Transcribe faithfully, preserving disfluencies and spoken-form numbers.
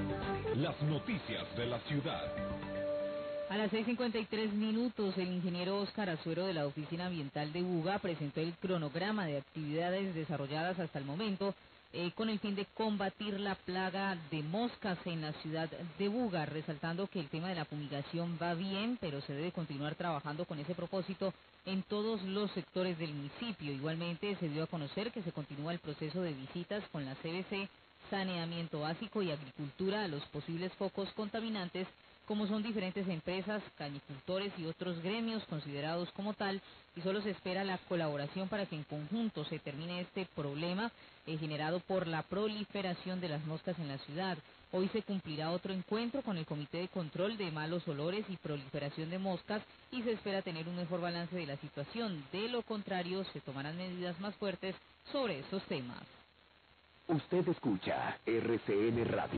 Las noticias de la ciudad. A las seis cincuenta y tres minutos, el ingeniero Óscar Azuero de la Oficina Ambiental de Buga presentó el cronograma de actividades desarrolladas hasta el momento eh, con el fin de combatir la plaga de moscas en la ciudad de Buga, resaltando que el tema de la fumigación va bien, pero se debe continuar trabajando con ese propósito en todos los sectores del municipio. Igualmente se dio a conocer que se continúa el proceso de visitas con la C B C, saneamiento básico y agricultura a los posibles focos contaminantes, como son diferentes empresas, cañicultores y otros gremios considerados como tal, y solo se espera la colaboración para que en conjunto se termine este problema eh, generado por la proliferación de las moscas en la ciudad. Hoy se cumplirá otro encuentro con el Comité de Control de Malos Olores y Proliferación de Moscas y se espera tener un mejor balance de la situación. De lo contrario, se tomarán medidas más fuertes sobre estos temas. Usted escucha R C N Radio.